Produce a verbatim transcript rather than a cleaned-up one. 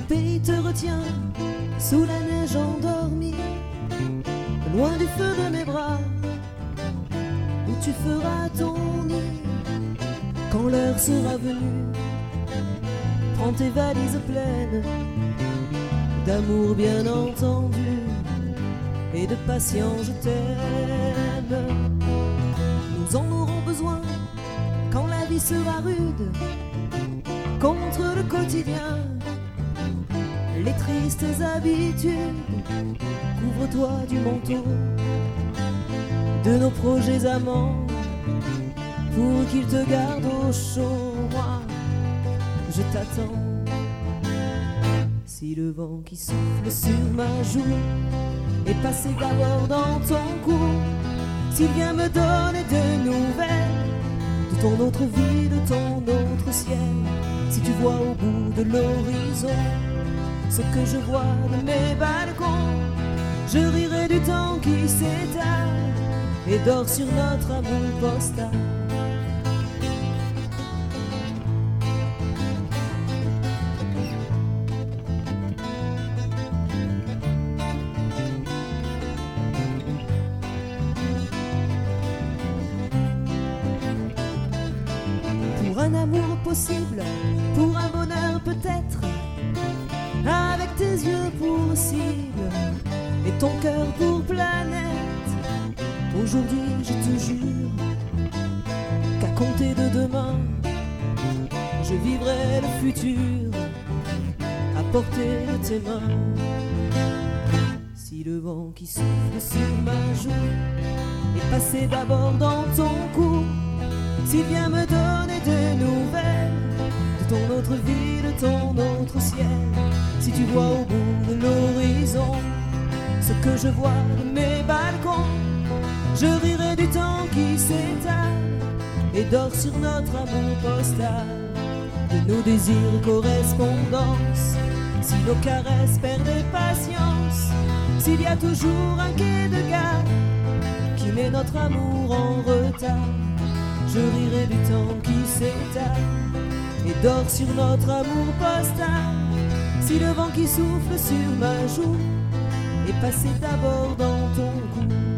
pays te retient sous la neige endormie, loin du feu de mes bras, où tu feras ton nid quand l'heure sera venue. Prends tes valises pleines d'amour bien entendu et de patience, je t'aime. Nous en aurons besoin quand la vie sera rude, contre le quotidien, les tristes habitudes. Couvre-toi du manteau de nos projets amants pour qu'ils te gardent au chaud. Moi, je t'attends. Si le vent qui souffle sur ma joue est passé d'abord dans ton cou, s'il vient me donner de nouvelles de ton autre vie, de ton autre ciel, si tu vois au bout de l'horizon ce que je vois de mes balcons, je rirai du temps qui s'étale et dort sur notre amour postal. Pour un amour possible, pour un bonheur peut-être, avec tes yeux pour cible et ton cœur pour planète, aujourd'hui je te jure qu'à compter de demain, je vivrai le futur à portée de tes mains. Si le vent qui souffle sur ma joue est passé d'abord dans ton cou, s'il vient me donner des nouvelles de ton autre vie, de ton autre ciel, si tu vois au bout de l'horizon ce que je vois de mes balcons, je rirai du temps qui s'étale et dort sur notre amour postal, de nos désirs correspondance, si nos caresses perdent patience, s'il y a toujours un quai de gare qui met notre amour en retard, je rirai du temps qui s'étale et dort sur notre amour postal. Si le vent qui souffle sur ma joue est passé d'abord dans ton cou,